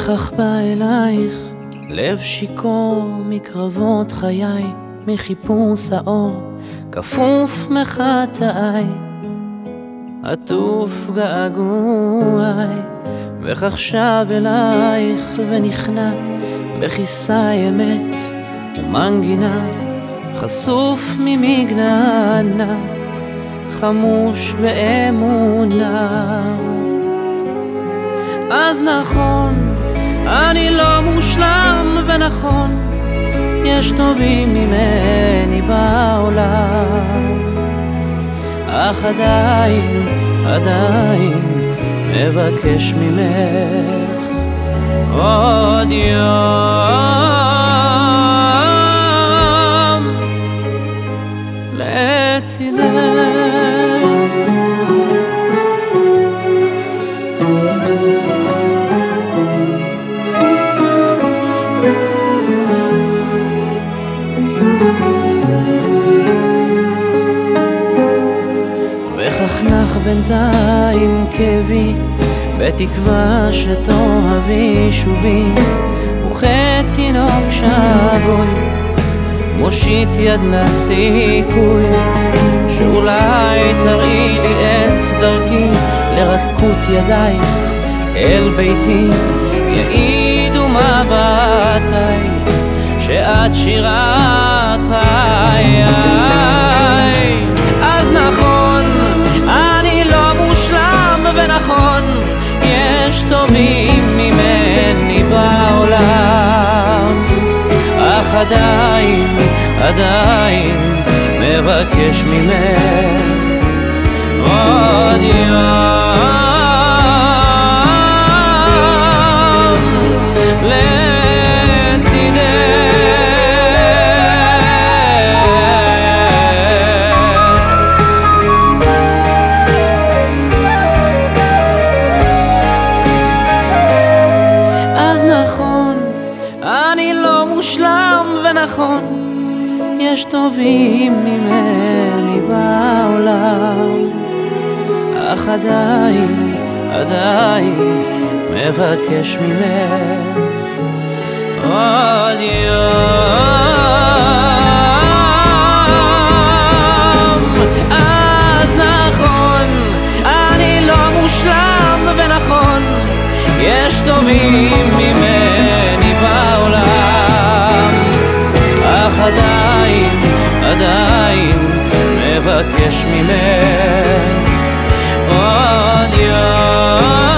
וכך בא אלייך לב שיכור מקרבות חיי, מחיפוש האור כפוף מחטאי, עטוף געגועי. וכך שב אלייך ונכנע בכיסי אמת ומנגינה, חשוף ממגננה, חמוש באמונה. אז נכון, אני לא מושלם, ונכון, יש טובים ממני בעולם, אך עדיין מבקש ממך עוד יום לצידך. וכך נח בינתיים כאבי, בתקווה שתאהבי שובי, וכתינוק שבוי מושיט יד לסיכוי, שאולי תראי לי את דרכי לרכות ידייך אל ביתי. יעידו מבטיי שאת שירת חיי. אז נכון, אני לא מושלם, ונכון, יש טובים ממני בעולם, אך עדיין מבקש ממך עוד יום אני לא מושלם, ונכון, יש טובים ממני בעולם, אך עדיין מבקש ממך עוד יום. אז נכון, אני לא מושלם, ונכון, יש טובים ממני בעולם, אך עדיין מבקש ממך עוד יום.